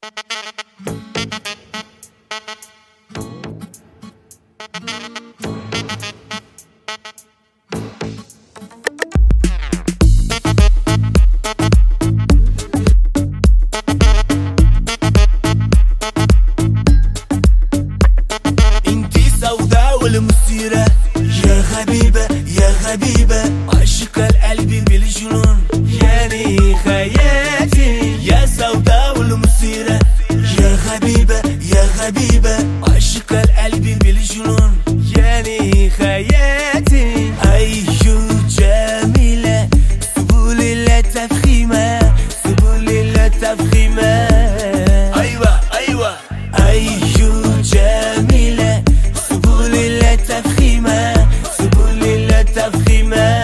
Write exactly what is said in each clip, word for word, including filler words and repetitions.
انتي سوداء والمثيرة يا غبيبة يا غبيبة، عاشق القلب بالجنون يعني خياتي. يا سوداء والمثيرة يا غبيبة يا غبيبة، عاشق القلب بالجنون يعني خياتي. أيو جميلة سبل التفخيمة، سبل التفخيمة. أيوة أيوة أيو جميلة سبل التفخيمة، سبل التفخيمة.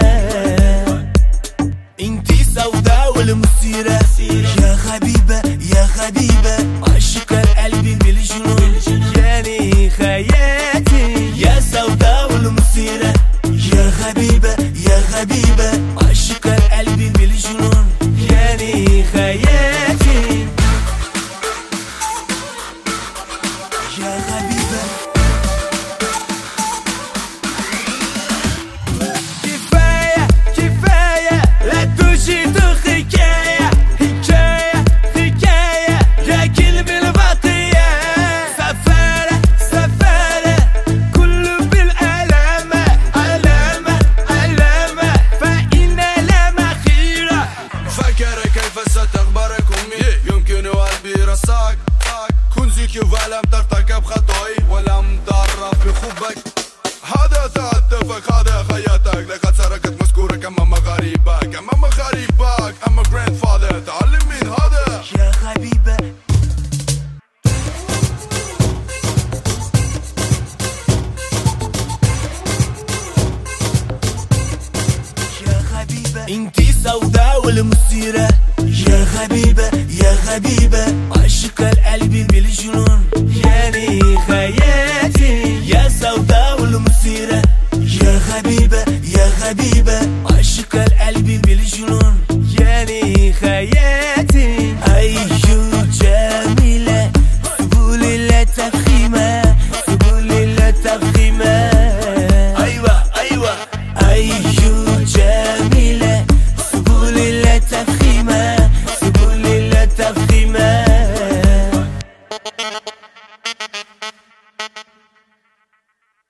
انتي سوداء والمثيرة يا غبيبة يا غبيبة، عاشق القلب بالجنون يعني خياتي. يا سوداء والمثيرة يا غبيبة يا غبيبة، عاشق القلب بالجنون يعني خياتي. يا غبيبة كفاية كفاية لا تجد حكاية، حكاية حكاية يا كلب البطية. سفارة سفارة كله بالألامة، علامة علامة فإن لام خيرة. فكر كيف ستخبرك أمي، يمكن قلبي رصاك. كنزك ولم ترتكب خطأي ولم تعرف بخبك. هذا تعتفك هذا خياتك، لقد سرقت مذكورك أمام غريبك، أمام غريبك. أما grandfather تعلم من هذا. يا غبيبة يا غبيبة انتي سوداء والمثيرة يا غبيبة يا غبيبة، عاشق القلب بالجنون يعني خياتي. يا سوداء والمثيرة يا غبيبة يا غبيبة، عاشق